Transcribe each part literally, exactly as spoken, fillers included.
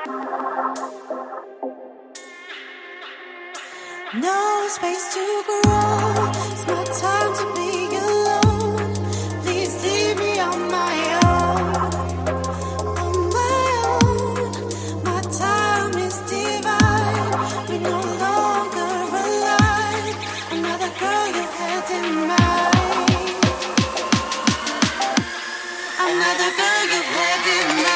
No space to grow. It's my time to be alone. Please leave me on my own. On my own. My time is divine. We're no longer alive. Another girl you had in mind. Another girl you had in mind.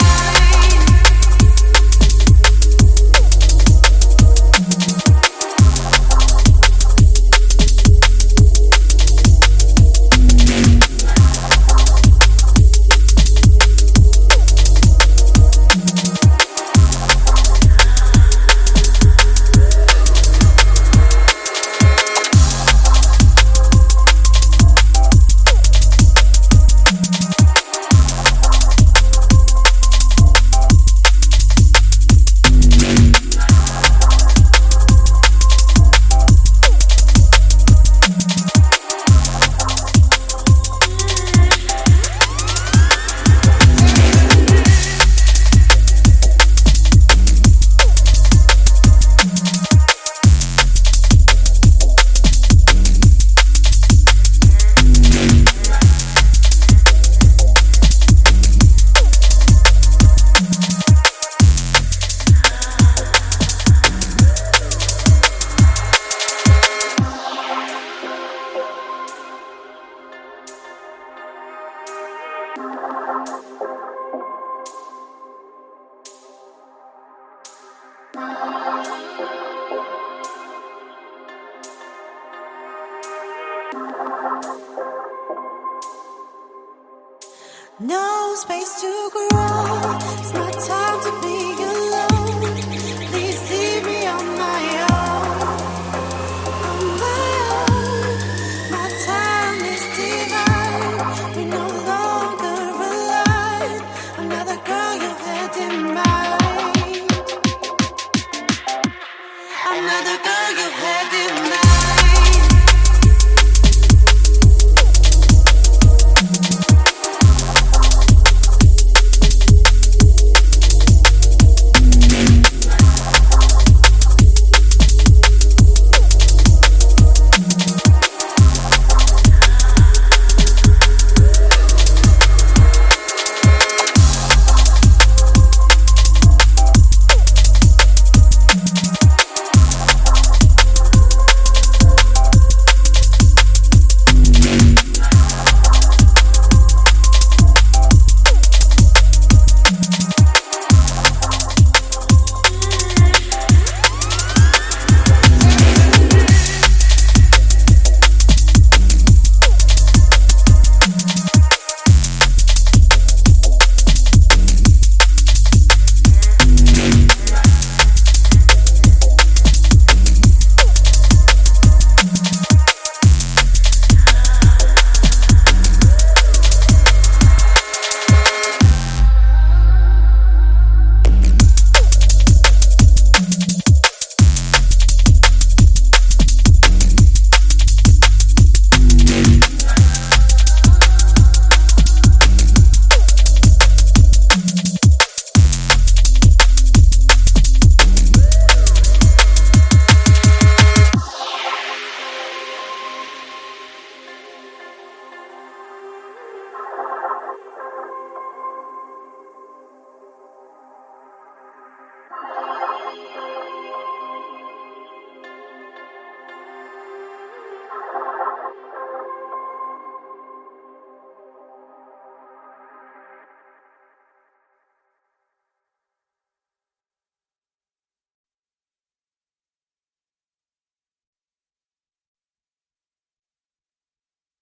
No space to grow. It's my time to be alone. Please leave me on my own. On my own. My time is divine. We're no longer alive. Another girl you had in mind. Another girl.